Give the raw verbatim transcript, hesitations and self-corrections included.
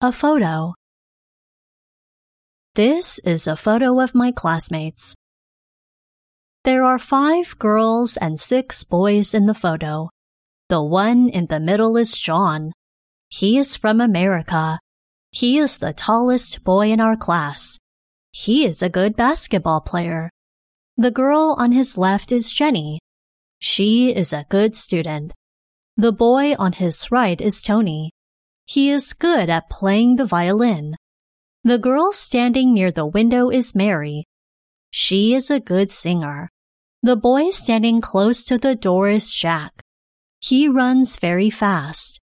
A photo. This is a photo of my classmates. There are five girls and six boys in the photo. The one in the middle is John. He is from America. He is the tallest boy in our class. He is a good basketball player. The girl on his left is Jenny. She is a good student. The boy on his right is Tony. He is good at playing the violin. The girl standing near the window is Mary. She is a good singer. The boy standing close to the door is Jack. He runs very fast.